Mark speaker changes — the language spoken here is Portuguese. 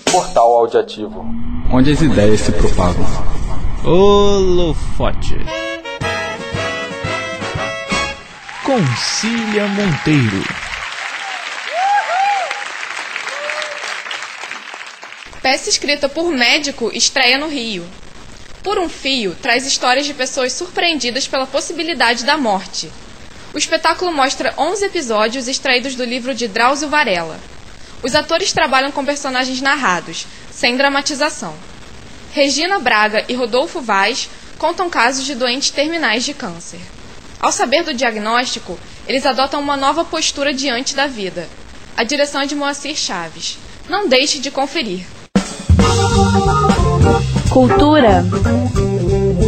Speaker 1: Portal Audiativo,
Speaker 2: onde as ideias se propagam.
Speaker 3: Holofote com Cília Monteiro.
Speaker 4: Peça escrita por médico estreia no Rio. Por um Fio traz histórias de pessoas surpreendidas pela possibilidade da morte. O espetáculo mostra 11 episódios extraídos do livro de Drauzio Varela. Os atores trabalham com personagens narrados, sem dramatização. Regina Braga e Rodolfo Vaz contam casos de doentes terminais de câncer. Ao saber do diagnóstico, eles adotam uma nova postura diante da vida. A direção é de Moacir Chaves. Não deixe de conferir.
Speaker 5: Cultura.